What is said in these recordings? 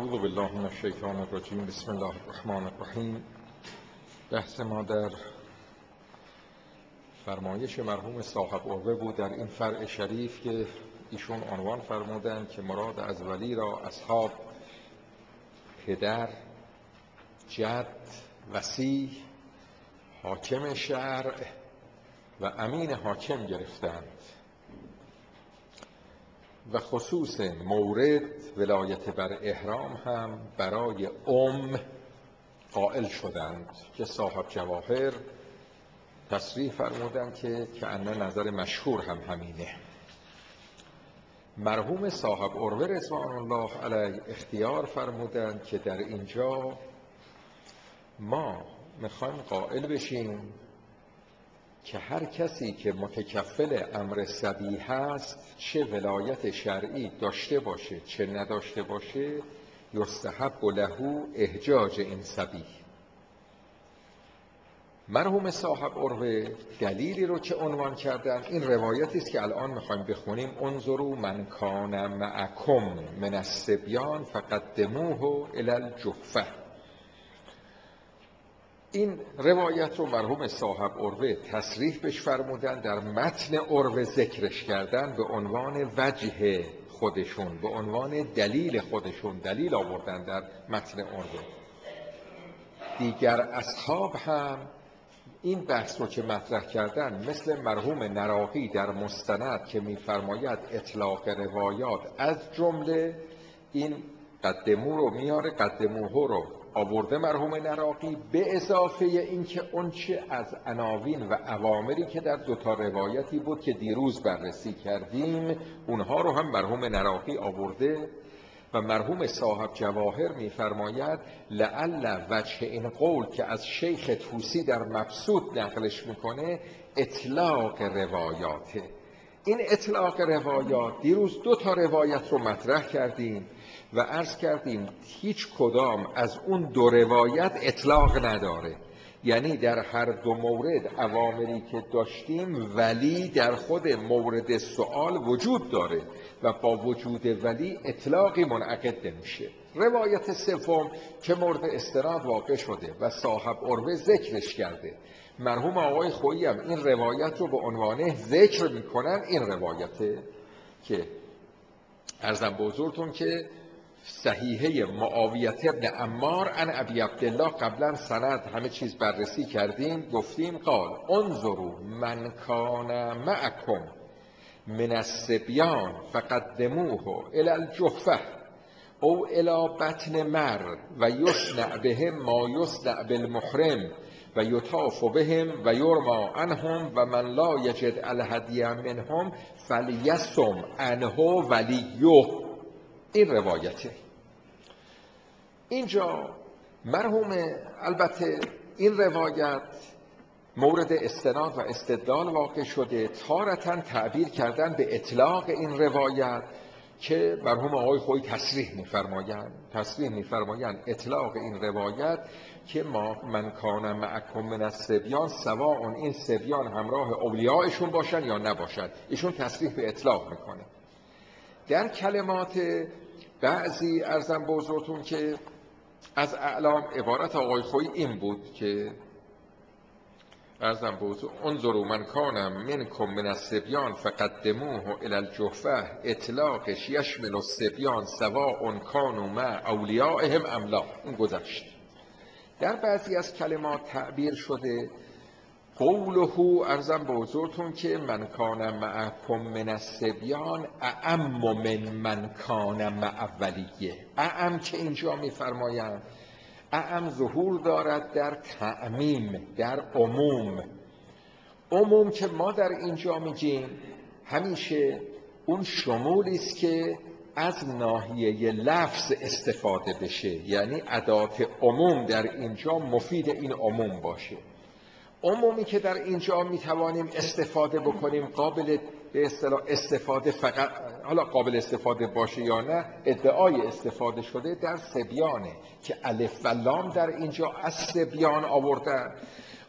اعوذ بالله من الشیطان الرجیم. بسم الله الرحمن الرحیم. بحث ما در فرمایش مرحوم صاحب عروه بود در این فرع شریف که ایشون عنوان فرمودند که مراد از ولی را اصحاب پدر، جد، وصی، حاکم شرع و امین حاکم گرفتند و خصوص مورد ولایت بر احرام هم برای قائل شدند که صاحب جواهر تصریح فرمودند که انه نظر مشهور هم همینه. مرحوم صاحب عروه رضوان الله علیه اختیار فرمودند که در اینجا ما میخوایم قائل بشیم که هر کسی که متکفل امر صبی هست، چه ولایت شرعی داشته باشه چه نداشته باشه، یستحب له احجاج این صبی. مرحوم صاحب عروه دلیلی رو که عنوان کردن این روایتی است که الان میخوایم بخونیم: انظروا من کان معکم من الصبیان فقدموه الی الجحفه. این روایت رو مرحوم صاحب عروه تصریح بش فرمودن، در متن عروه ذکرش کردن به عنوان وجه خودشون، به عنوان دلیل خودشون، دلیل آوردن در متن عروه. دیگر اصحاب هم این بحث رو که مطرح کردن، مثل مرحوم نراقی در مستند که می‌فرماید اطلاق روایات از جمله این قدمو رو میاره، قدموه رو آورده مرحوم نراقی، به اضافه این که اونچه از عناوین و اوامری که در دوتا روایتی بود که دیروز بررسی کردیم اونها رو هم مرحوم نراقی آورده و مرحوم صاحب جواهر میفرماید لعل وجه این قول که از شیخ طوسی در مبسوط نقلش میکنه اطلاق روایاته. این اطلاق روایات دیروز دو تا روایت رو مطرح کردیم و عرض کردیم هیچ کدام از اون دو روایت اطلاق نداره، یعنی در هر دو مورد اوامری که داشتیم ولی در خود مورد سوال وجود داره و با وجود ولی اطلاقی منعقد نمیشه. روایت سوم که مورد استناد واقع شده و صاحب عروه ذکرش کرده، مرحوم آقای خویی هم این روایت رو به عنوان ذکر میکنن. این روایته که عرضم به حضورتون که صحیحه معاویه ابن عمار عن ابی عبدالله، قبلا سند همه چیز بررسی کردیم، گفتیم قال انظروا من کان معکم من الصبیان فقدموه الی الجحفه او الی بطن مر و یصنع بهم ما یصنع بالمحرم و یطاف بهم و یرما عنهم و من لا یجد الهدی منهم فلیصم عنه ولیه. این روایته. اینجا مرحوم البته این روایت مورد استناد و استدلال واقع شده، تارتاً تعبیر کردن به اطلاق این روایت که مرحوم آقای خویی تصریح می‌فرمایند اطلاق این روایت که من کان معکم من الصبیان سواء این صبیان همراه اولیاءشون باشن یا نباشن، ایشون تصریح به اطلاق میکنه. در کلمات بعضی عرضم به حضورتون که از اعلام عبارت آقای خویی این بود که عرضم به حضور انظروا من کان منکم من الصبیان فقدموه الی الجحفه، اطلاقش یشمل الصبیان سواء کانوا مع اولیائهم ام لا. این گذشت. در بعضی از کلمات تعبیر شده قوله عرضم به حضورتون که من کان معکم من الصبیان اعم من کان مع ولیه. اعم که اینجا میفرمایند، اعم ظهور دارد در تعمیم، در عموم. عموم که ما در اینجا میگیم همیشه اون شمولی است که از ناحیه لفظ استفاده بشه، یعنی ادات عموم در اینجا مفید این عموم باشه. عمومی که در اینجا میتوانیم استفاده بکنیم قابل به اصطلاح استفاده، فقط حالا قابل استفاده باشه یا نه ادعای استفاده شده در صبیانه که الف و لام در اینجا از صبیان آوردن.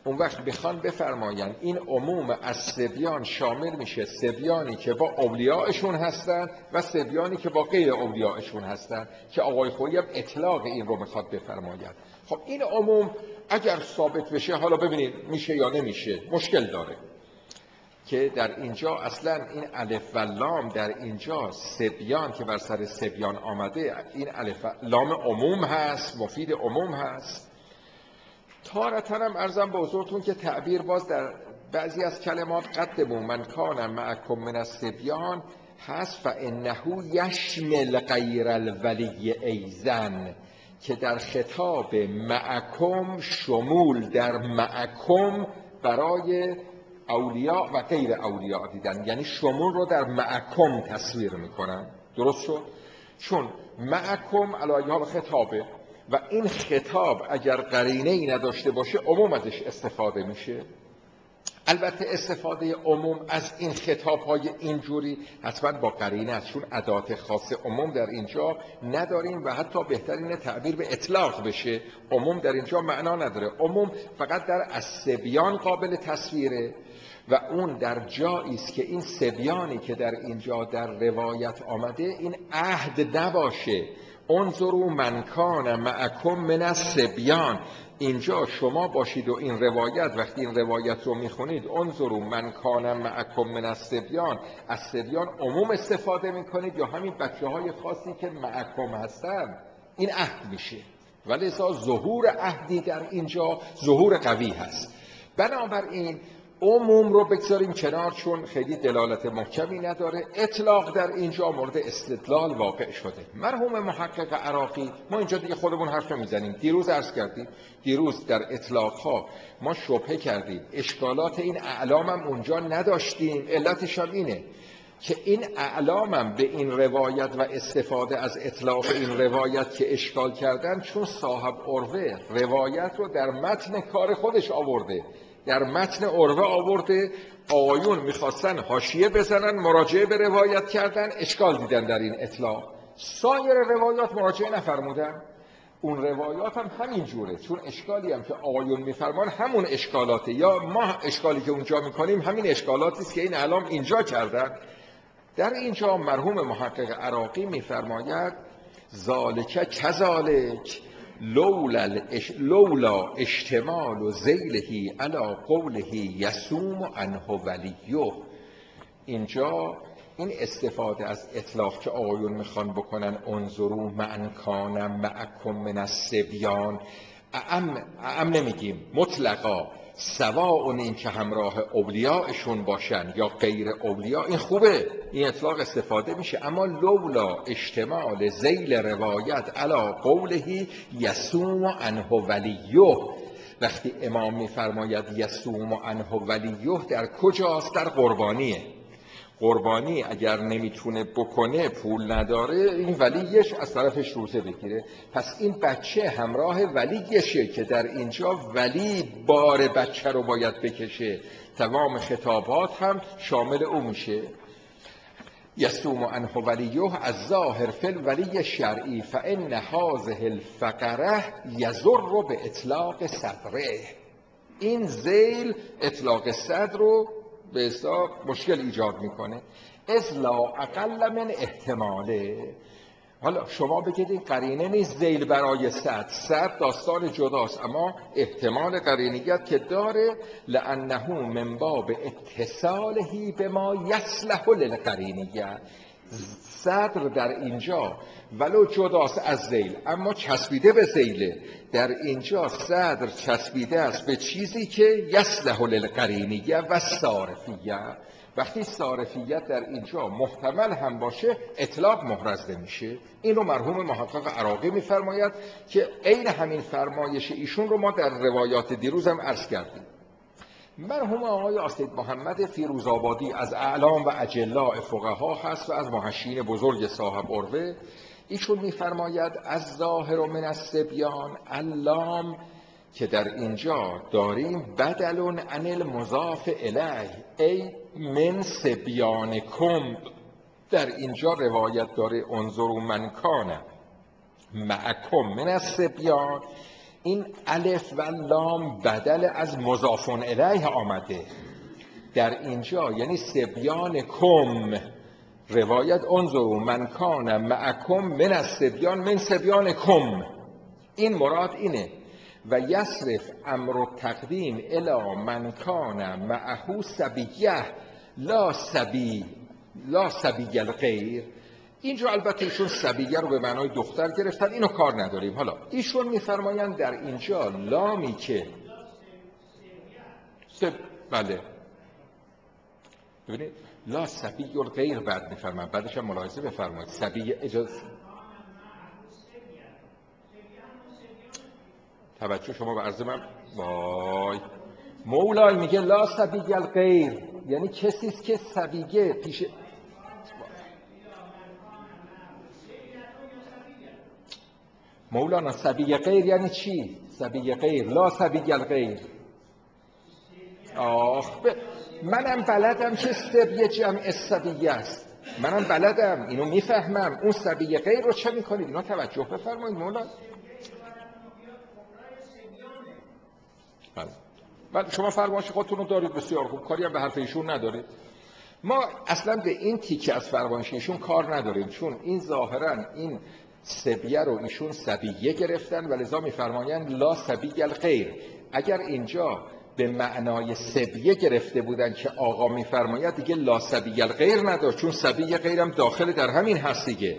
اون وقت بخوان بفرماین این عموم از صبیان شامل میشه صبیانی که با اولیاءشون هستن و صبیانی که با غیر اولیاءشون هستن که آقای خویی هم اطلاق این رو میخواد بفرماید. خب این عموم اگر ثابت بشه، حالا ببینید میشه یا نمیشه، مشکل داره که در اینجا اصلا این الف و لام در اینجا صبیان که بر سر صبیان آمده، این الف و لام عموم هست، مفید عموم هست. تارةً هم عرضم به حضورتون که تعبیر باز در بعضی از کلمات قدموا من کان معکم من الصبیان هست فانه یشمل غیر الولی ایزن، که در خطاب معکم شمول در معکم برای اولیاء و غیر اولیاء دیدن، یعنی شمول رو در معکم تصویر میکنن. درست شد؟ چون معکم علی حال خطابه و این خطاب اگر قرینه ای نداشته باشه عموم ازش استفاده میشه. البته استفاده عموم از این خطاب های اینجوری حتما با قرینه است، چون ادات خاص عموم در اینجا نداریم و حتی بهترین تعبیر به اطلاق بشه. عموم در اینجا معنا نداره، عموم فقط در الصبیان قابل تصویره و اون در جایی است که این صبیانی که در اینجا در روایت آمده این عهد نباشه. انظروا من کان معکم من الصبیان، اینجا شما باشید و این روایت، وقتی این روایت رو میخونید انظروا من کان معکم من الصبیان، از صبیان عموم استفاده میکنید یا همین بچه های خاصی که معکم هستن، این عهد میشه. ولی ظهور عهدی در اینجا ظهور قوی هست. بنابراین عموم رو بگذاریم کنار چون خیلی دلالت محکمی نداره. اطلاق در اینجا مورد استدلال واقع شده. مرحوم محقق عراقی، ما اینجا دیگه خودمون حرف نمیزنیم، دیروز عرض کردیم، دیروز در اطلاق ها ما شبهه کردیم، اشکالات این اعلام هم اونجا نداشتیم. علتش هم اینه که این اعلامم به این روایت و استفاده از اطلاق این روایت که اشکال کردن، چون صاحب عروه روایت رو در متن کار خودش آورده، در متن عروه آورده، آقایون میخواستن حاشیه بزنن، مراجعه به روایت کردن، اشکال دیدن در این اطلاق. سایر روایات مراجعه نفرمودن، اون روایات هم همین جوره، چون اشکالی هم که آقایون میفرمان همون اشکالاته، یا ما اشکالی که اونجا میکنیم همین اشکالاتی است که این اعلام اینجا کردن. در اینجا مرحوم محقق عراقی میفرماید ذالک کذالک لولا اشتمال و ذیلهی علی قوله یصوم عنه ولیه. اینجا این استفاده از اطلاق که آقایون میخوان بکنن انظروا من کان معکم من الصبیان، اعم نمیگیم، مطلقا سواء این که همراه اولیاءشون باشن یا غیر اولیاء، این خوبه، این اطلاق استفاده میشه. اما لولا اشتمال ذیل روایت علی قوله یصوم عنه ولیه، وقتی امام میفرماید یصوم عنه ولیه در کجاست؟ در قربانیه. قربانی اگر نمیتونه بکنه، پول نداره، این ولیش از طرفش روزه بگیره. پس این بچه همراه ولیشه که در اینجا ولی بار بچه رو باید بکشه، تمام خطابات هم شامل او میشه. یصوم عنه ولیه از ظاهر فی الولی شرعی فان هذه الفقره یضر به اطلاق صدره. این ذیل اطلاق صدر رو به حساب مشکل ایجاد میکنه. اذ لا اقل من احتماله. حالا شما بگید این قرینه نیست ذیل برای صدر داستان جداست، اما احتمال قرینیت که داره، لانه من باب اتصاله به ما یصلح للقرینیه. صدر در اینجا ولو جداست از ذیل اما چسبیده به ذیله، در اینجا صدر چسبیده است به چیزی که یصلح للقرینیه و صارفیه. وقتی صارفیت در اینجا محتمل هم باشه اطلاق محرز میشه. این رو مرحوم محقق عراقی میفرماید که عین همین فرمایش ایشون رو ما در روایات دیروز هم عرض کردیم. مرحوم آقای آسید محمد فیروزآبادی از اعلام و اجلاء فقها هست و از محشین بزرگ صاحب عروه. ایشون میفرماید از ظاهر من الصبیان اللام که در اینجا داریم بدل عن المضاف الیه ای من صبیانکم، در اینجا روایت داره انظروا من کان معکم من الصبیان، این الف و لام بدل از مضاف الیه آمده در اینجا، یعنی صبیان کم. روایت انظروا من کان معکم من الصبیان من صبیان کم، این مراد اینه. و یصرف امر التقدیم الی من کان معه صبیه لا صبی الغیر. اینجا البته ایشون صبیه رو به معنای دختر گرفتن، اینو کار نداریم. حالا ایشون میفرمایند در اینجا لامی که بله ببینید لا صبی الغیر بعد میفرمایند، بعدش هم ملاحظه بفرمایید صبی اجازه توجه شما به عرض من. وای مولای میگه لا صبی الغیر، یعنی کسی است که صبیه پیش. مولانا صبی غیر یعنی چی؟ صبی غیر لا صبی الغیر. منم بلدم که صبی جمع صبیه است، منم بلدم، اینو میفهمم. اون صبی غیر رو چه میکنید؟ اینا توجه بفرمایید مولانا. بله شما فرمایش خودتون رو دارید، بسیار خوب، کاری هم به حرف ایشون ندارید. ما اصلا به این تیکه از فرمایش ایشون کار نداریم، چون این ظاهرا این صبیه رو ایشون صبیه گرفتن و لذا میفرمایند لا صبی الغیر. اگر اینجا به معنای صبیه گرفته بودن که آقا میفرماید، دیگه لا صبی الغیر نداشت، چون صبی غیرم داخل در همین هست دیگه.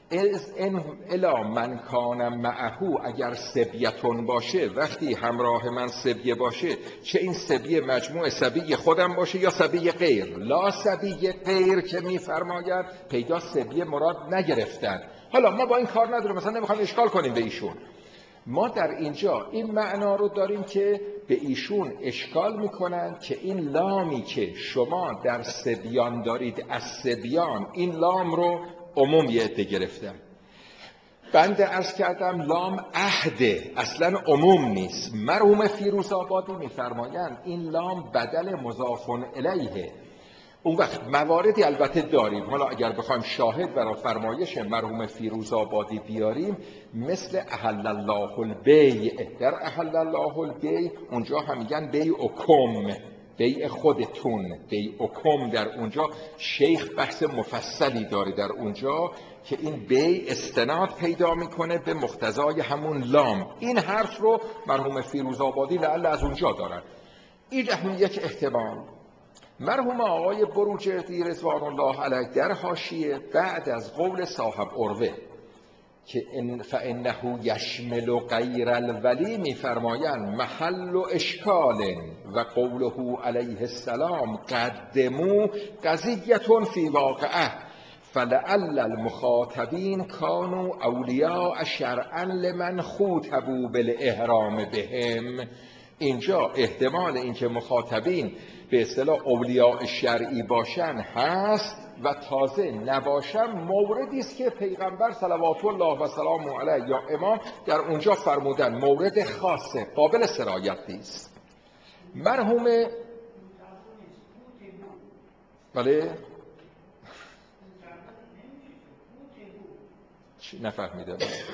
الا من کان معه، اگر صبیتون باشه، وقتی همراه من صبیه باشه، چه این صبیه مجموع صبی خودم باشه یا صبی غیر. لا صبی غیر که میفرماید پیدا صبیه مراد نگرفتن. حالا ما با این کار نداریم، مثلا نمیخوایم اشکال کنیم به ایشون. ما در اینجا این معنا رو داریم که به ایشون اشکال میکنن که این لامی که شما در صبیان دارید از صبیان، این لام رو عموم یه عده گرفتن. بنده عرض کردم لام عهده، اصلا عموم نیست. مرحوم فیروزآبادی میفرمایند این لام بدل مضاف الیه. اون وقت مواردی البته داریم، حالا اگر بخوایم شاهد برای فرمایش مرحوم فیروزآبادی بیاریم، مثل احل الله البیع. در احل الله البیع اونجا هم میگن بیع کم، بیع خودتون، بیع کم. در اونجا شیخ بحث مفصلی داره در اونجا که این بیع استناد پیدا میکنه به مقتضای همون لام. این حرف رو مرحوم فیروزآبادی لعل از اونجا دارن. این هم یک احتمال. مرحوم آقای بروجردی رضوان الله علیه در حاشیه بعد از قول صاحب عروه که فانه یشمل غیر الولی میفرمایند محل و اشکال و قوله علیه السلام قدموا قضیة فی واقعه فلعل المخاطبین کانوا اولیاء شرعا لمن خوطبوا بالاحرام بهم. اینجا احتمال اینکه مخاطبین به اصطلاح اولیاء شرعی باشن هست و تازه نباشن موردی است که پیغمبر صلوات الله و سلام علیه یا امام در اونجا فرمودن، مورد خاصه قابل سرایت نیست. مرحوم بله نفهمیدم.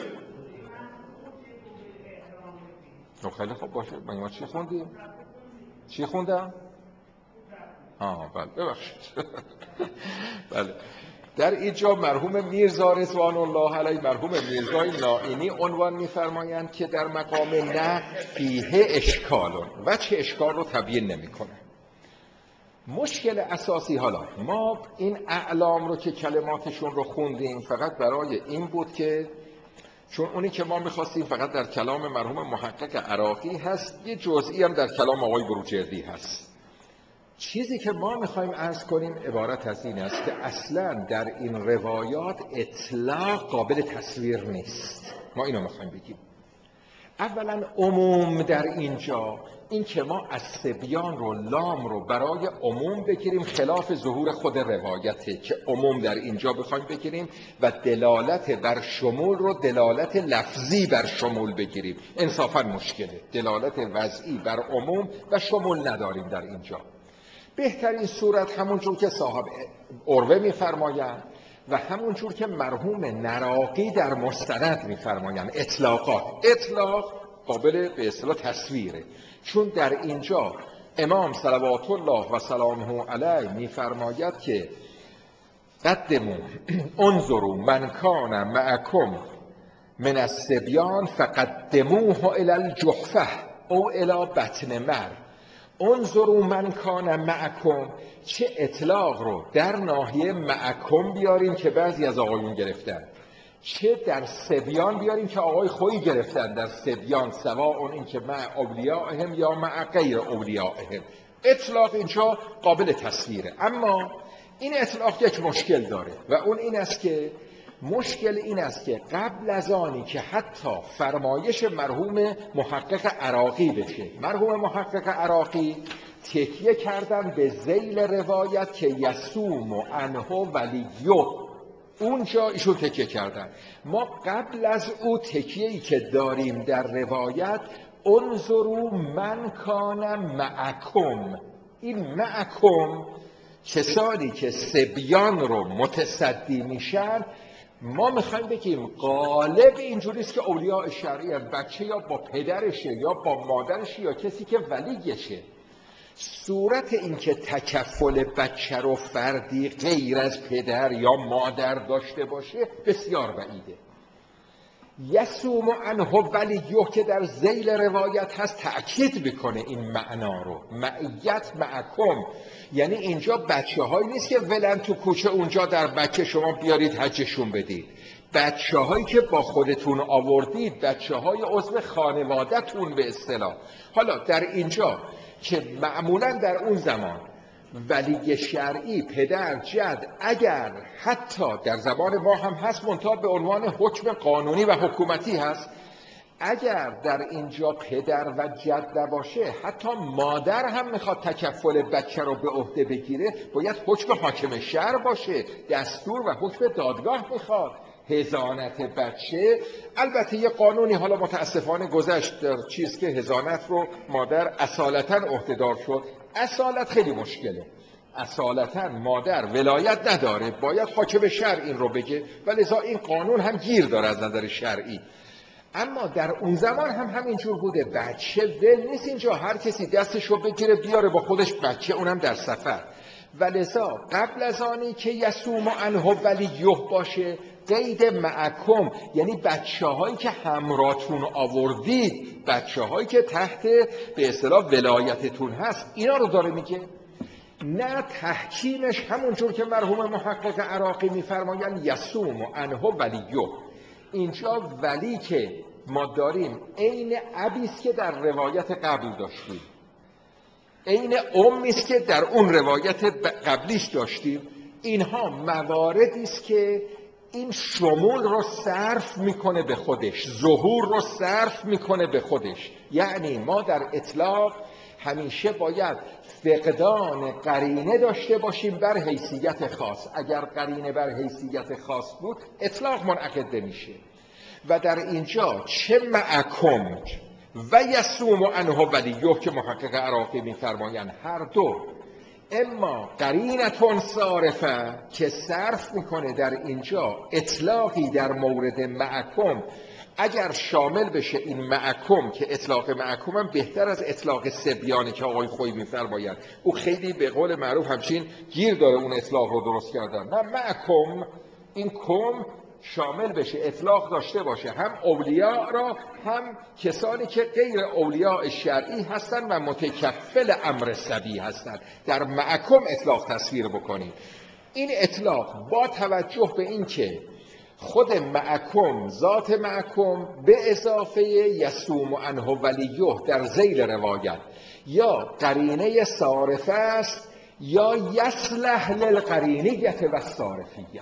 خیلی خوب باشه، ما چی خوندیم؟ چی خوندم؟ بله ببخشید. بله در اینجا مرحوم میرزا رضوان الله علیه، مرحوم میرزای نائینی عنوان می‌فرمایند که در مقام نقل فیه اشکالون و چه اشکال رو تبیین نمی‌کنه. مشکل اساسی، حالا ما این اعلام رو که کلماتشون رو خوندیم فقط برای این بود که چون اونی که ما می‌خواستیم فقط در کلام مرحوم محقق عراقی هست، یه جزئی هم در کلام آقای بروجردی هست. چیزی که ما میخوایم عرض کنیم عبارت از این است که اصلا در این روایات اطلاق قابل تصویر نیست. ما اینو میخوایم بگیم. اولا عموم در اینجا، این که ما از صبیان رو لام رو برای عموم بگیریم خلاف ظهور خود روایته که عموم در اینجا بخوایم بگیریم و دلالت بر شمول رو دلالت لفظی بر شمول بگیریم. انصافا مشکله، دلالت وضعی بر عموم و شمول نداریم در اینجا. بهترین صورت همونجور که صاحب عروه می‌فرمایند و همونجور که مرحوم نراقی در مستند می‌فرمایند، اطلاقات. اطلاق قابل به اصطلاح تصویره، چون در اینجا امام صلوات الله و سلامه علیه میفرماید که قدموا انظروا من کان معکم من الصبیان فقدموه الی الجحفه او الی بطن مر. انظروا من کان معکم، چه اطلاق رو در ناحیه معکم بیاریم که بعضی از آقایون گرفتن، چه در صبیان بیاریم که آقای خویی گرفتن در صبیان، سواء این که مع اولیائهم یا مع غیر اولیائهم. اطلاق اینجا قابل تصویره، اما این اطلاق یک مشکل داره و اون این است که مشکل این است که قبل از آنی که حتی فرمایش مرحوم محقق عراقی بشه، مرحوم محقق عراقی تکیه کردن به ذیل روایت که یصوم عنه ولیه، اونجا ایشون تکیه کردن. ما قبل از او تکیه‌ای که داریم در روایت انظروا من کان معکم، این معکم کسانی که صبیان رو متصدی میشن، ما میخوایم بگیم غالب اینجوریست که اولیاء شرعی هم، بچه یا با پدرشه یا با مادرشه یا کسی که ولیشه. صورت این که تکفل بچه رو فردی غیر از پدر یا مادر داشته باشه بسیار بعیده. یصوم عنه ولیه که در ذیل روایت هست تأکید بکنه این معنا رو، معیت معکم، یعنی اینجا بچه هایی نیست که ولن تو کوچه اونجا در بچه شما بیارید حجشون بدید، بچه هایی که با خودتون آوردید، بچه های عضو خانواده‌تون به اصطلاح. حالا در اینجا که معمولا در اون زمان ولی شرعی پدر جد، اگر حتی در زمان ما هم هست منتها به عنوان حکم قانونی و حکومتی هست، اگر در اینجا پدر و جد نباشه حتی مادر هم میخواد تکفل بچه رو به عهده بگیره باید حکم حاکم شهر باشه، دستور و حکم دادگاه میخواد. حضانت بچه البته یه قانونی حالا متاسفانه گذشت در چیز که حضانت رو مادر اصالتا عهده‌دار شد. اصالت خیلی مشکله، اصالتا مادر ولایت نداره، باید حاکم شهر این رو بگه و لذا این قانون هم گیر داره از نظر شرعی. اما در اون زمان هم همینجور بوده، بچه ول نیست اینجا هر کسی دستش رو بگیره بیاره با خودش بچه، اونم در سفر. و لذا قبل از آنی که یصوم عنه ولیه باشه قید معکم، یعنی بچه هایی که همراهتون آوردید، بچه هایی که تحت به اصطلاح ولایتتون هست، اینا رو داره میگه. نه تحکیمش همونجور که مرحوم محقق عراقی میفرمایند یصوم عنه ولیه، اینجا ولی که ما داریم عین ابیست که در روایت قبل داشتیم، عین امیست که در اون روایت قبلیش داشتیم. اینها مواردی است که این شمول رو صرف میکنه به خودش، ظهور رو صرف میکنه به خودش. یعنی ما در اطلاق همیشه باید فقدان قرینه داشته باشیم بر حیثیت خاص. اگر قرینه بر حیثیت خاص بود اطلاق منعقد نمیشه. و در اینجا چه معکم و یصوم عنه ولیه که محقق عراقی میفرمایند هر دو اما قرینتون صارفه که صرف میکنه در اینجا اطلاقی در مورد معکم، اگر شامل بشه این معکم که اطلاق معکم هم بهتر از اطلاق صبیانه که آقای خویی میفرمایند، او خیلی به قول معروف همچین گیر داره اون اطلاق رو درست کردن. نه معکم این کم شامل بشه، اطلاق داشته باشه هم اولیاء را هم کسانی که غیر اولیاء شرعی هستند و متکفل امر صبی هستند. در معکم اطلاق تصویر بکنیم. این اطلاق با توجه به این که خود معکم، ذات معکم به اضافه یصوم عنه ولیه در ذیل روایت یا قرینه صارفه است یا یصلح للقرینیة و الصارفیه.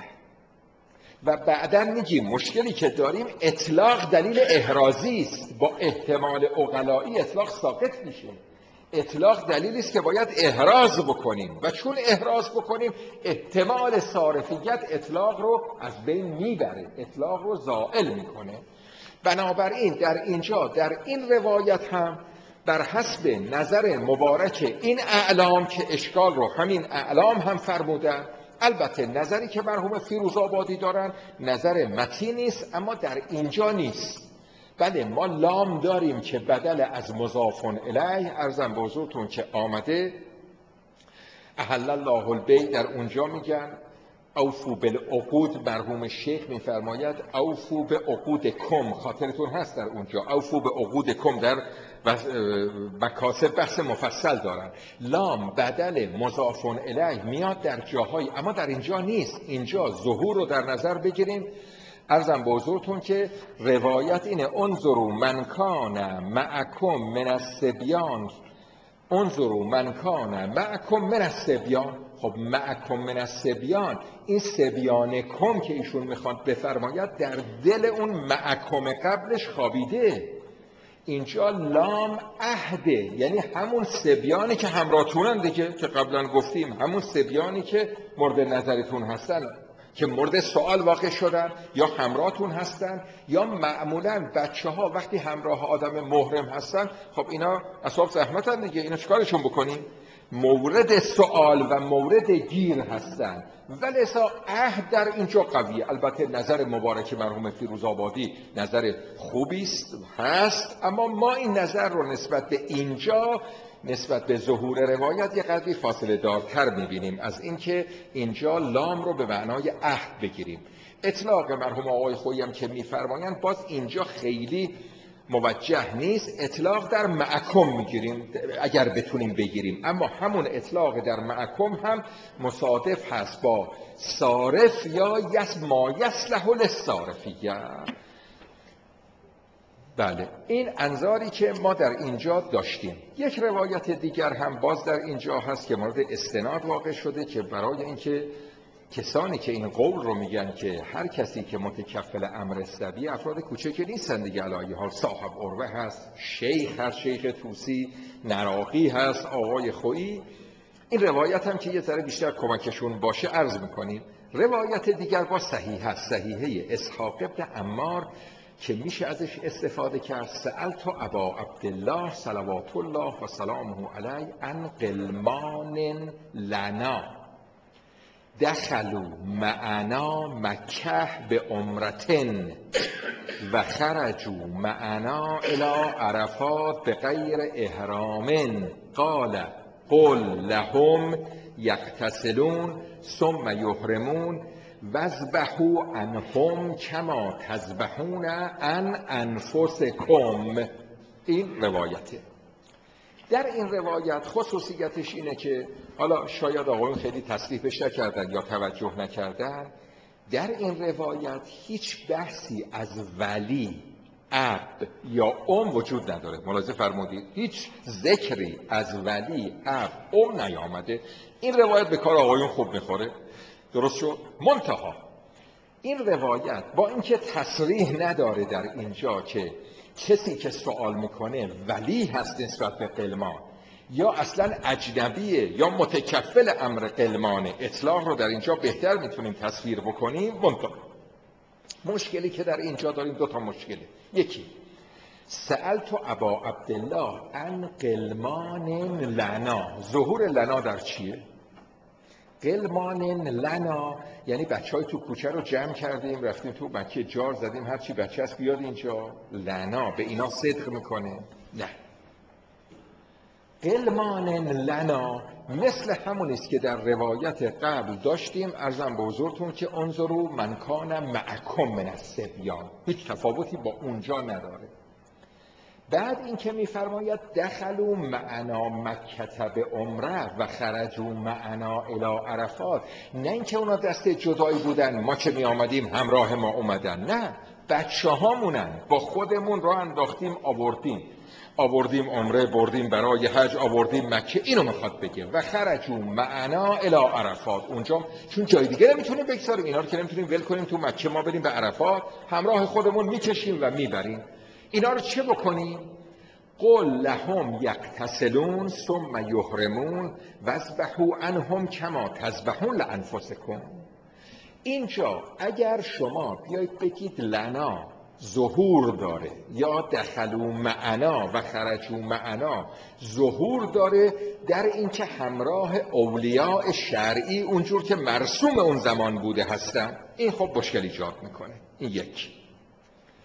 و بعداً میگیم مشکلی که داریم اطلاق دلیل احرازی است، با احتمال عقلایی اطلاق ساقط میشه. اطلاق دلیلی است که باید احراز بکنیم و چون احراز بکنیم احتمال صارفیت اطلاق رو از بین میبره، اطلاق رو زائل میکنه. بنابراین در اینجا در این روایت هم بر حسب نظر مبارک این اعلام که اشکال رو همین اعلام هم فرمودن، البته نظری که مرحوم فیروزآبادی دارن نظر متین نیست، اما در اینجا نیست. بله ما لام داریم که بدل از مضاف الیه، عرضم به حضورتون که آمده احل الله البیع، در اونجا میگن اوفو بالعقود، مرحوم شیخ میفرماید اوفو به عقودکم، خاطرتون هست در اونجا اوفو به عقودکم، در مکاسب بحث مفصل دارن. لام بدل مضاف الیه میاد در جاهای، اما در اینجا نیست. اینجا ظهور رو در نظر بگیریم. عرضم به حضورتون که روایت اینه انظروا من کان معکم من الصبیان، انظروا من کان معکم من الصبیان. خب معکم من الصبیان، این صبیان کم که ایشون میخواد بفرماید در دل اون معکم قبلش خوابیده. اینجا لام عهده، یعنی همون صبیانی که همراهتونن دیگه، که قبلا گفتیم همون صبیانی که مورد نظرتون هستن، که مورد سوال واقع شدن، یا همراهتون هستن، یا معمولا بچه ها وقتی همراه آدم محرم هستن، خب اینا اصحاب زحمتن دیگه، اینا چیکارشون بکنیم؟ مورد سوال و مورد گیر هستن. ولذا عهد در اینجا قویه. البته نظر مبارک مرحوم فیروزآبادی نظر خوبی هست، اما ما این نظر رو نسبت به اینجا، نسبت به ظهور روایت یه قدری فاصله دارتر میبینیم از اینکه اینجا لام رو به معنای عهد بگیریم. اطلاق مرحوم آقای خویی هم که میفرمایند باز اینجا خیلی موجه نیست، اطلاق در معکم میگیریم اگر بتونیم بگیریم، اما همون اطلاق در معکم هم مصادف هست با صارف یا ما یصلح للصارفیه. بله، این انظاری که ما در اینجا داشتیم. یک روایت دیگر هم باز در اینجا هست که مورد استناد واقع شده، که برای اینکه کسانی که این قول رو میگن که هر کسی که متکفل امر صبی، افراد کوچکی نیستن دیگه، علایه ها صاحب عروه هست، شیخ هست، شیخ توسی، نراقی هست، آقای خویی. این روایت هم که یه ذره بیشتر کمکشون باشه عرض میکنیم. روایت دیگر با صحیح هست، صحیحه اسحاق ابن عمار، که میشه ازش استفاده کرد. سألت ابا عبدالله صلوات الله و سلامه علیه عن غلمان لنا دخلوا معنا مکه به عمرتن و خرجوا معنا الی عرفات به غیر احرام، قال قل لهم یغتسلون ثم یحرمون واذبحوا عنهم کما تذبحون عن انفسکم. این روایته. در این روایت خصوصیتش اینه که حالا شاید آقایون خیلی تصریحش نکردن یا توجه نکردن، در این روایت هیچ بحثی از ولی، اب یا وجود نداره. ملاحظه فرمودید هیچ ذکری از ولی، اب، نیامده. این روایت به کار آقایون خوب میخوره، درست شد؟ منتها این روایت با اینکه تصریح نداره در اینجا که کسی که سوال میکنه ولی هست نسبت به غلمان، یا اصلا اجنبیه یا متکفل امر غلمانه، اطلاق رو در اینجا بهتر میتونیم تصویر بکنیم. منتها مشکلی که در اینجا داریم دو تا مشکله. یکی، سألت ابا عبدالله عن غلمان لنا، ظهور لنا در چیه؟ غلمان لنا یعنی بچهای تو کوچه رو جمع کردیم رفتیم تو مکه جار زدیم هرچی بچه هست بیاد اینجا. لنا به اینا صدق میکنه؟ نه. غلمان لنا مثل همونیست که در روایت قبل داشتیم، عرضم به حضورتون که انظروا من کان معکم من الصبیان، هیچ تفاوتی با اونجا نداره. بعد این که میفرماید دخلوا معنا مکه به عمره و خرجوا معنا الی عرفات، نه اینکه اونا دست جدایی بودن ما که می آمدیم همراه ما اومدن، نه، بچه هامونن، با خودمون راه انداختیم آوردیم عمره، بردیم برای حج، آوردیم مکه. اینو میخواد بگه و خرجوا معنا الی عرفات. اونجا چون جای دیگه نمیتونیم بگذاریم، اینا رو که نمیتونیم ول کنیم تو مکه ما بریم به عرفات، همراه خودمون میکشیم و میبریم. اینا رو چه بکنیم؟ قل لهم یغتسلون ثم یحرمون واذبحوا عنهم کما تذبحون لانفسکم. اینجا اگر شما بیایید بگید لنا ظهور داره یا دخلوا معنا و خرجوا معنا ظهور داره در اینکه همراه اولیاء شرعی اونجور که مرسوم اون زمان بوده هستن، این خب مشکل ایجاد میکنه. این یک.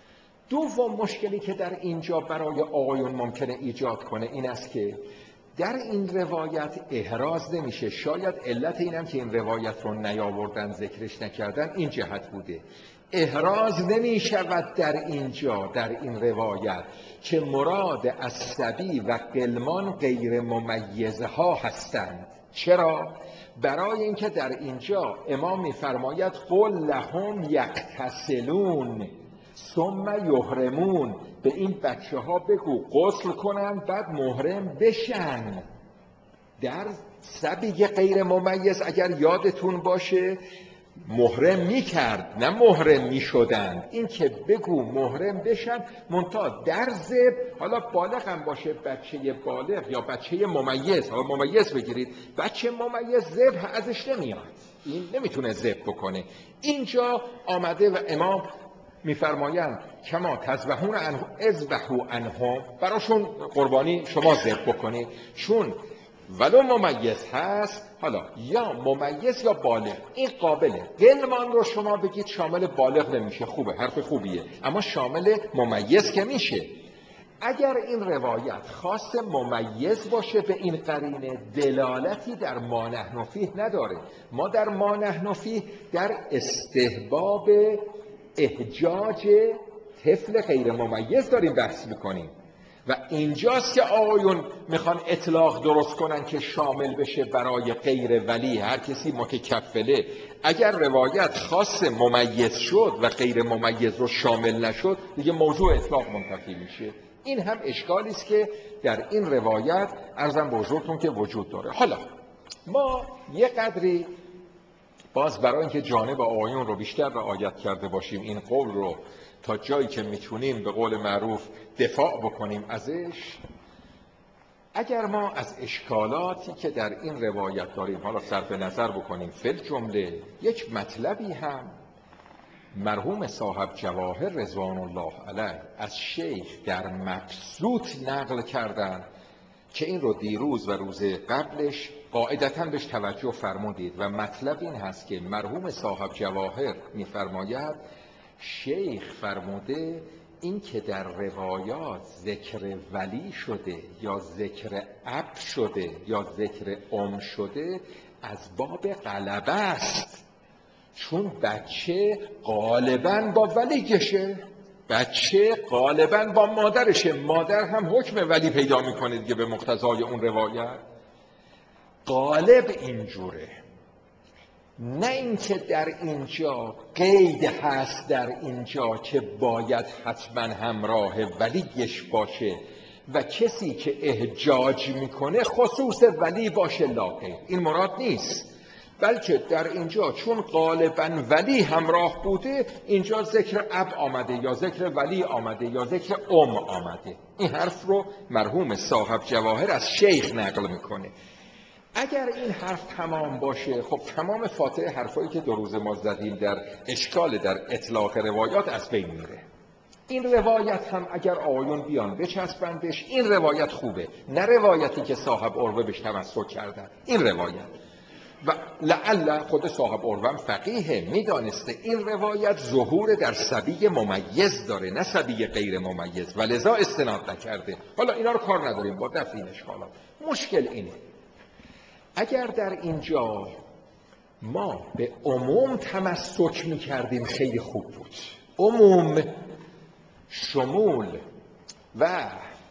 دوم مشکلی که در اینجا برای آقایون ممکنه ایجاد کنه این است که در این روایت احراز نمیشه. شاید علت اینم که این روایت رو نیاوردن، ذکرش نکردن، این جهت بوده. احراز نمی شود در اینجا، در این روایت، که مراد از صبی و غلمان غیر ممیزها هستند. چرا؟ برای اینکه در اینجا امام می‌فرماید قل لهم یغتسلون ثم یحرمون، به این بچه ها بگو غسل کنن بعد محرم بشن. در صبی غیر ممیز اگر یادتون باشه محرم میکرد نه محرم میشدند. این که بگو محرم بشن منتها در ذبح، حالا بالغ هم باشه بچه بالغ یا بچه ممیز، حالا ممیز بگیرید، بچه ممیز ذبح ازش نمیاد، این نمیتونه ذبح بکنه. اینجا آمده و امام میفرمایند کما تذبحون عنه اذبحوا عنهم، براشون قربانی شما ذبح بکنید، چون ولو ممیز هست، حالا یا ممیز یا بالغ، این قابله. غلمان رو شما بگید شامل بالغ نمیشه، خوبه، حرف خوبیه، اما شامل ممیز که میشه. اگر این روایت خاص ممیز باشه به این قرینه دلالتی در ما نحن فیه نداره. ما در ما نحن فیه در استحباب احجاج طفل غیر ممیز داریم بحث میکنیم و اینجاست که آقایون میخوان اطلاق درست کنن که شامل بشه برای غیر ولی هر کسی متکفله. اگر روایت خاص ممیز شد و غیر ممیز رو شامل نشد دیگه موضوع اطلاق منتفی میشه. این هم اشکالی است که در این روایت عرضم به حضورتون که وجود داره. حالا ما یه قدری باز برای اینکه جانب آقایون رو بیشتر رعایت کرده باشیم این قول رو تا جایی که میتونیم به قول معروف دفاع بکنیم ازش، اگر ما از اشکالاتی که در این روایت داریم حالا صرف نظر بکنیم فی الجمله، یک مطلبی هم مرحوم صاحب جواهر رضوان الله علیه از شیخ در مبسوط نقل کردن که این رو دیروز و روز قبلش قاعدتاً بهش توجه فرمودید و مطلب این هست که مرحوم صاحب جواهر می‌فرماید شیخ فرموده این که در روایات ذکر ولی شده یا ذکر اب شده یا ذکر شده از باب غلبه است، چون بچه غالباً با ولیشه، بچه غالباً با مادرشه، مادر هم حکم ولی پیدا میکنه دیگه به مقتضای اون روایت. غالب اینجوره، نه اینکه در اینجا قید هست در اینجا که باید حتما همراه ولیش باشه و کسی که احجاج میکنه خصوص ولی باشه لا غیر. این مراد نیست، بلکه در اینجا چون غالباً ولی همراه بوده اینجا ذکر اب آمده یا ذکر ولی آمده یا ذکر آمده. این حرف رو مرحوم صاحب جواهر از شیخ نقل میکنه. اگر این حرف تمام باشه خب تمام فاتحه حرفایی که دو روز ما زدیم در اشکال در اطلاق روایات از بین میره. این روایت هم اگر آقایون بیان بچسبندش این روایت خوبه، نه روایتی که صاحب عروه بهش تمسک کردن. این روایت و لعل خود صاحب عروه فقیه میدانسته این روایت ظهور در صبی ممیز داره نه صبی غیر ممیز و لذا استناد نکرده. حالا اینا رو کار نداریم با دفع این اشکالات. مشکل اینه اگر در اینجا ما به عموم تمسک میکردیم خیلی خوب بود، عموم شمول و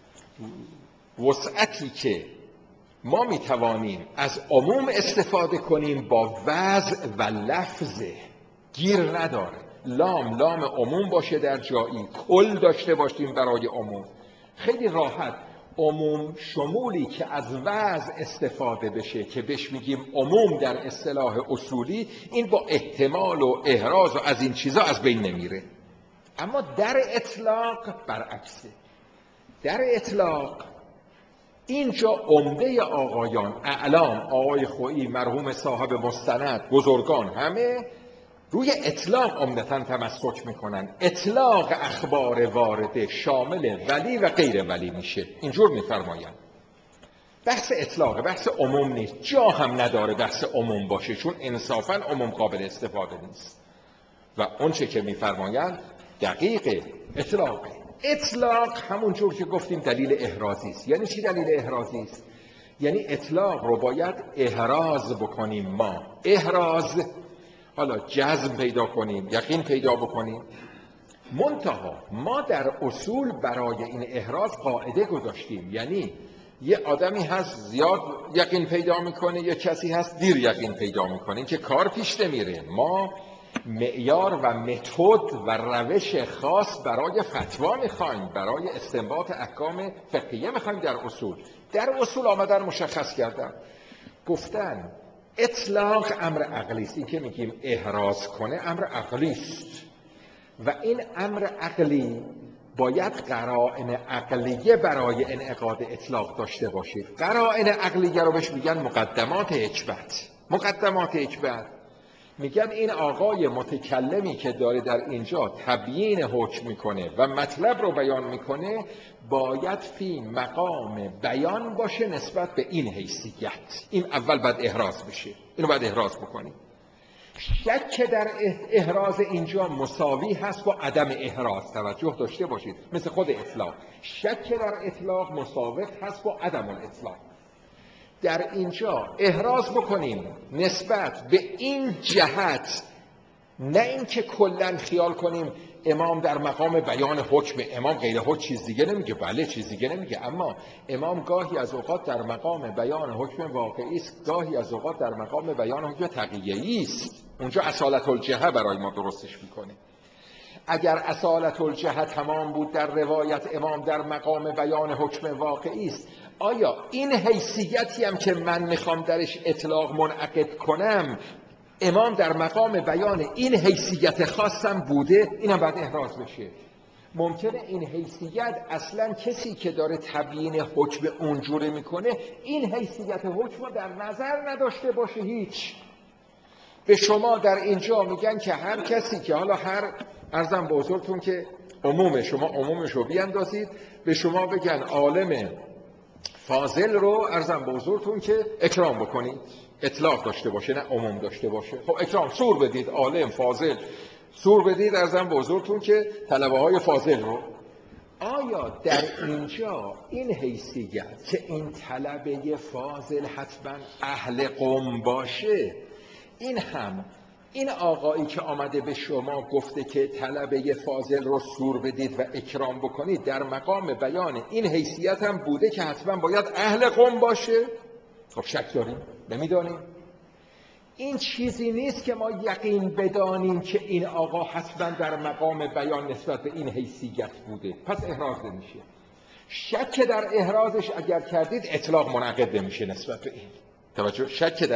وسعتی که ما میتوانیم از عموم استفاده کنیم با وضع و لفظ گیر نداره. لام عموم باشه در جایی، کل داشته باشیم برای عموم، خیلی راحت عموم شمولی که از وضع استفاده بشه که بهش میگیم عموم در اصطلاح اصولی، این با احتمال و احراز و از این چیزا از بین نمیره. اما در اطلاق برعکسه. در اطلاق اینجا عمده آقایان اعلام، آقای خویی، مرحوم صاحب مستند، بزرگان همه روی اطلاق عمدتاً تمسک میکنن. اطلاق اخبار وارده شامل ولی و غیر ولی میشه، اینجور میفرماین. بحث اطلاق بحث عموم نیست، جا هم نداره بحث عموم باشه چون انصافاً عموم قابل استفاده نیست و اون چه که میفرماین دقیقه اطلاق همونجور که گفتیم دلیل احرازی است. یعنی چی دلیل احرازی است؟ یعنی اطلاق رو باید احراز بکنیم ما. احراز، حالا جزم پیدا کنیم، یقین پیدا بکنیم. منتها ما در اصول برای این احراز قاعده گذاشتیم. یعنی یه آدمی هست زیاد یقین پیدا میکنه، یه کسی هست دیر یقین پیدا میکنه. این که کار پیش نمیره. ما معیار و متد و روش خاص برای فتوا میخوایم، برای استنباط احکام فقهیه میخوایم. در اصول آمدن مشخص کردن، گفتن اطلاق امر عقلی است. این که میگیم احراز کنه امر عقلی است و این امر عقلی باید قرائن عقلیه برای انعقاد اطلاق داشته باشید. قرائن عقلیه رو بهش میگن مقدمات اجبت. مقدمات اجبت میگن این آقای متکلمی که داره در اینجا تبیین حکم میکنه و مطلب رو بیان میکنه باید فی مقام بیان باشه نسبت به این حیثیت. این اول باید احراز بشه، اینو باید احراز بکنیم. شک در احراز اینجا مساوی هست با عدم احراز. توجه داشته باشید، مثل خود اطلاق. شک در اطلاق مساوی هست با عدم الاطلاق. در اینجا احراز بکنیم نسبت به این جهت، نه اینکه کلا خیال کنیم امام در مقام بیان حکم، امام غیر حکم چیز دیگه نمیگه. بله چیز دیگه نمیگه، اما امام گاهی از اوقات در مقام بیان حکم واقعی است، گاهی از اوقات در مقام بیان حکم تقیه‌ای است. اونجا اصالت الجهه برای ما درستش میکنه. اگر اصالت الجهه تمام بود در روایت امام در مقام بیان حکم واقعی است، آیا این حیثیتی هم که من میخوام درش اطلاق منعقد کنم امام در مقام بیان این حیثیت خاصم بوده؟ اینم باید احراز بشه. ممکنه این حیثیت اصلا کسی که داره تبیین حکم اونجوره میکنه این حیثیت حکم رو در نظر نداشته باشه. هیچ. به شما در اینجا میگن که هر کسی که حالا عرضم به حضورتون که شما عمومش رو بیاندازید، به شما بگن عالم فاضل رو عرضم به حضورتون که اکرام بکنید، اطلاق داشته باشه نه عموم داشته باشه. خب اکرام سور بدید، عالم فاضل سور بدید عرضم به حضورتون که طلبه های فاضل رو. آیا در اینجا این حیثیت که این طلبه فاضل حتما اهل قم باشه، این آقایی که آمده به شما گفته که طلبه فاضل رو سور بدید و اکرام بکنید در مقام بیان این حیثیت هم بوده که حتما باید اهل قم باشه؟ خب شک داریم؟ نمیدانیم؟ این چیزی نیست که ما یقین بدانیم که این آقا حتما در مقام بیان نسبت به این حیثیت بوده، پس احراز نمیشه. شک در احرازش اگر کردید اطلاق منعقد نمیشه نسبت به این. توجه،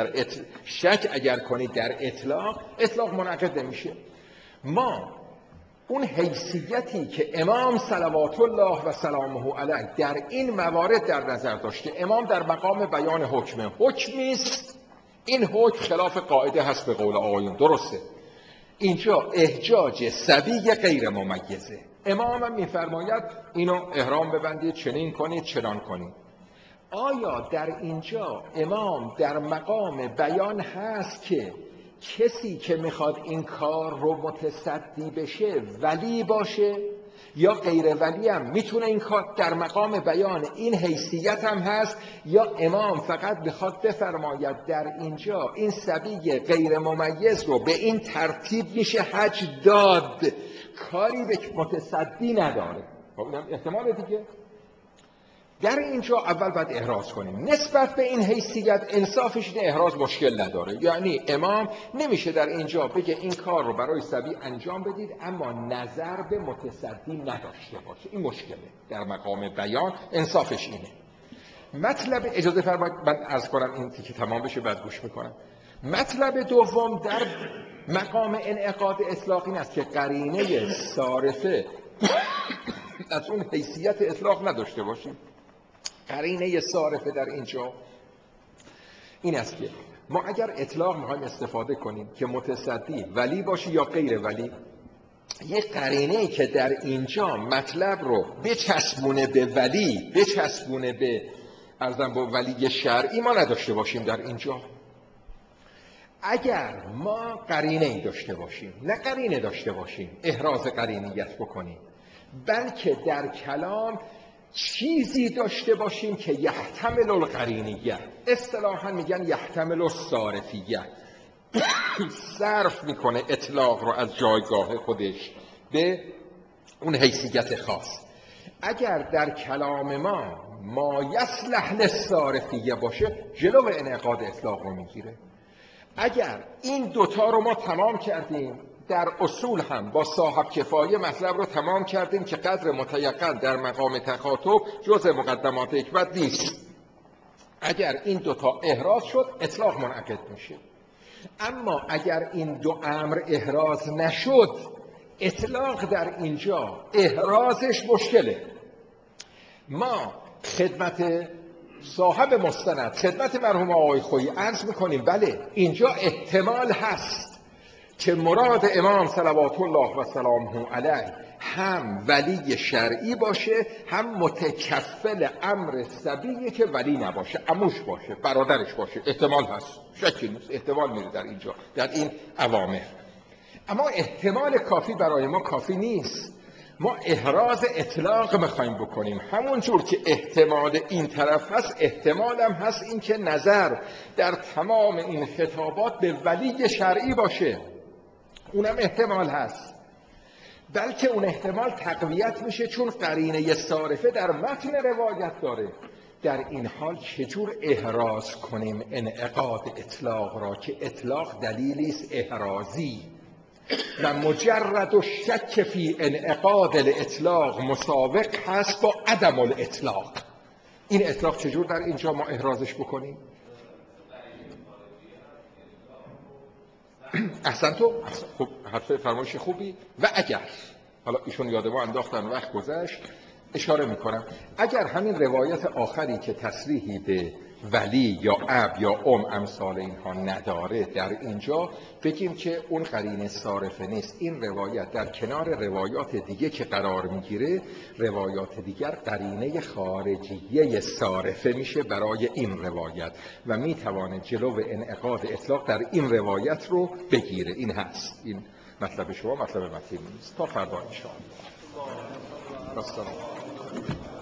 شک اگر کنید در اطلاق منعقد نمیشه. ما اون حیثیتی که امام صلوات الله و سلامه علیه در این موارد در نظر داشته، امام در مقام بیان حکمی است، این حکم خلاف قاعده هست به قول آقایون، درسته. اینجا احجاج صبی غیر ممیزه. امام هم میفرماید اینو احرام ببندید، چنین کنید، چنان کنید. آیا در اینجا امام در مقام بیان هست که کسی که میخواد این کار رو متصدی بشه ولی باشه یا غیر ولی هم میتونه این کار در مقام بیان این حیثیت هم هست، یا امام فقط بخواد بفرماید در اینجا این صبی غیر ممیز رو به این ترتیب میشه حج داد، کاری به متصدی نداره؟ خب اینم احتمال دیگه. در اینجا اول باید احراز کنیم نسبت به این حیثیت. انصافش این احراز مشکل نداره، یعنی امام نمیشه در اینجا بگه این کار رو برای صبی انجام بدید اما نظر به متصدی نداشته باشه. این مشکله در مقام بیان، انصافش اینه. مطلب، اجازه فرمایید من عرض کنم این که تمام بشه بعد گوش میکنم. مطلب دوم در مقام انعقاد اطلاق این است که قرینه صارفه از اون حیثیت اطلاق نداشته باشیم. قرینه صارفه در اینجا این است که ما اگر اطلاق میخوایم استفاده کنیم که متصدی ولی باشه یا غیر ولی، یک قرینه‌ای که در اینجا مطلب رو بچسبونه به ولی، بچسبونه به ارزم با ولی شرعی ما نداشته باشیم. در اینجا اگر ما قرینه‌ای داشته باشیم، نه قرینه داشته باشیم احراز قرینیت بکنیم بلکه در کلام چیزی داشته باشیم که یحتمل القرینیه، اصطلاحا میگن یحتمل الصارفیه، صرف میکنه اطلاق رو از جایگاه خودش به اون حیثیت خاص. اگر در کلام ما یصلح للصارفیه باشه، جلو انعقاد اطلاق رو میگیره. اگر این دوتا رو ما تمام کردیم، در اصول هم با صاحب کفایه مطلب رو تمام کردیم که قدر متیقن در مقام تخاطب جزء مقدمات حکمت نیست. اگر این دوتا احراز شد، اطلاق منعقد میشه. اما اگر این دو امر احراز نشد، اطلاق در اینجا احرازش مشکله. ما خدمت صاحب مستند، خدمت مرحوم آقای خویی عرض میکنیم بله اینجا احتمال هست که مراد امام صلوات الله و سلامه علیه هم ولی شرعی باشه، هم متکفل امر صبیه که ولی نباشه، عموش باشه، برادرش باشه. احتمال هست، شکی نیست، احتمال میره در اینجا، در این اوامر. اما احتمال کافی برای ما کافی نیست. ما احراز اطلاق میخوایم بکنیم. همون جور که احتمال این طرف هست، احتمال هم هست این که نظر در تمام این خطابات به ولی شرعی باشه، اونم احتمال هست. بلکه اون احتمال تقویت میشه چون قرینه صارفه در متن روایت داره. در این حال چجور احراز کنیم انعقاد اطلاق را که اطلاق دلیلی است احرازی و مجرد و شک فی انعقاد الاطلاق مساوق هست با عدم الاطلاق. این اطلاق چجور در اینجا ما احرازش بکنیم؟ احسنتو، خب حرف فرمایش خوبی. و اگر حالا ایشون یاد ما انداختن وقت گذشت، اشاره میکنم اگر همین روایت آخری که تصریحی به ولی یا اب یا امثال اینها نداره، در اینجا بگیم که اون قرینه صارفه نیست. این روایت در کنار روایات دیگه که قرار میگیره، روایات دیگر قرینه خارجیه صارفه میشه برای این روایت و میتوانه جلو انعقاد اطلاق در این روایت رو بگیره. این هست، این مطلب شما مطلب متین نیست. تا فردا ان شاء الله.